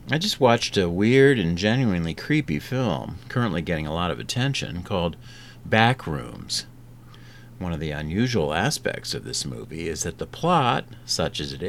I just watched a weird and genuinely creepy film, currently getting a lot of attention, called Backrooms. One of the unusual aspects of this movie is that the plot, such as it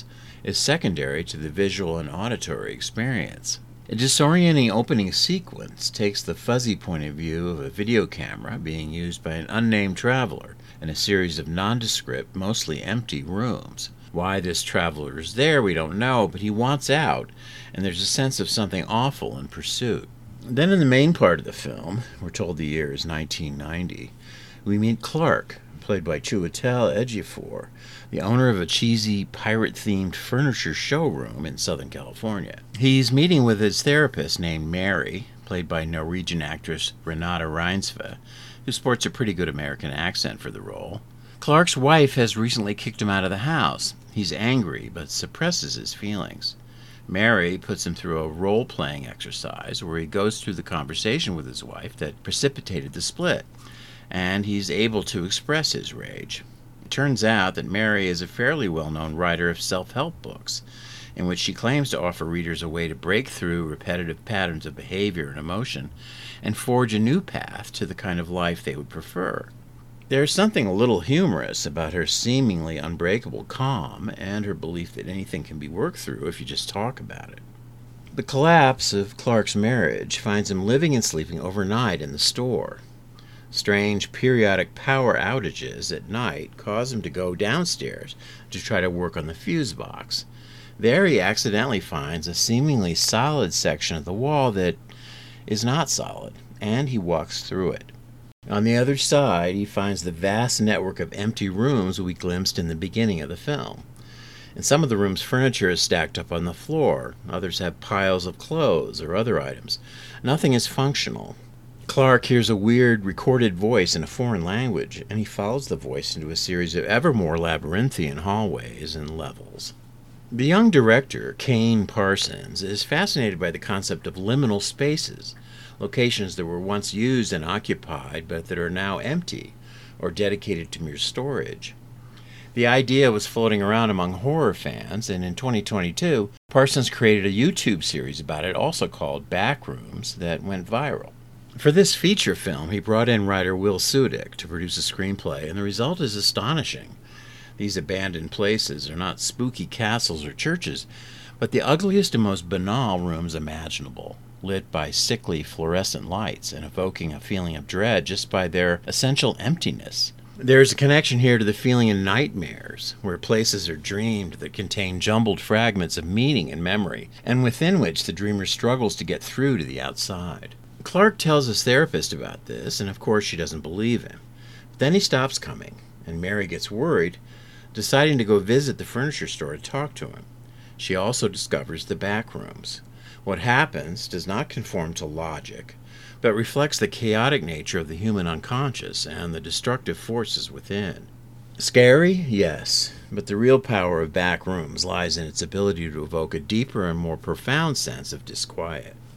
is secondary to the visual and auditory experience. A disorienting opening sequence takes the fuzzy point of view of a video camera being used by an unnamed traveler in a series of nondescript, mostly empty rooms. Why this traveler is there, we don't know, but he wants out, and there's a sense of something awful in pursuit. Then, in the main part of the film, we're told the year is 1990, we meet Clark, played by Chiwetel Ejiofor, the owner of a cheesy pirate-themed furniture showroom in Southern California. He's meeting with his therapist named Mary, played by Norwegian actress Renate Reinsve, who sports a pretty good American accent for the role. Clark's wife has recently kicked him out of the house. He's angry, but suppresses his feelings. Mary puts him through a role-playing exercise where he goes through the conversation with his wife that precipitated the split, and he's able to express his rage. It turns out that Mary is a fairly well-known writer of self-help books, in which she claims to offer readers a way to break through repetitive patterns of behavior and emotion and forge a new path to the kind of life they would prefer. There's something a little humorous about her seemingly unbreakable calm and her belief that anything can be worked through if you just talk about it. The collapse of Clark's marriage finds him living and sleeping overnight in the store. Strange periodic power outages at night cause him to go downstairs to try to work on the fuse box. There he accidentally finds a seemingly solid section of the wall that is not solid, and he walks through it. On the other side, he finds the vast network of empty rooms we glimpsed in the beginning of the film. In some of the rooms, furniture is stacked up on the floor. Others have piles of clothes or other items. Nothing is functional. Clark hears a weird recorded voice in a foreign language, and he follows the voice into a series of ever more labyrinthian hallways and levels. The young director, Kane Parsons, is fascinated by the concept of liminal spaces, locations that were once used and occupied but that are now empty or dedicated to mere storage. The idea was floating around among horror fans, and in 2022, Parsons created a YouTube series about it, also called Backrooms, that went viral. For this feature film, he brought in writer Will Sudick to produce a screenplay, and the result is astonishing. These abandoned places are not spooky castles or churches, but the ugliest and most banal rooms imaginable, lit by sickly fluorescent lights and evoking a feeling of dread just by their essential emptiness. There is a connection here to the feeling in nightmares, where places are dreamed that contain jumbled fragments of meaning and memory, and within which the dreamer struggles to get through to the outside. Clark tells his therapist about this, and of course she doesn't believe him. But then he stops coming, and Mary gets worried, deciding to go visit the furniture store to talk to him. She also discovers the back rooms. What happens does not conform to logic, but reflects the chaotic nature of the human unconscious and the destructive forces within. Scary? Yes, but the real power of back rooms lies in its ability to evoke a deeper and more profound sense of disquiet.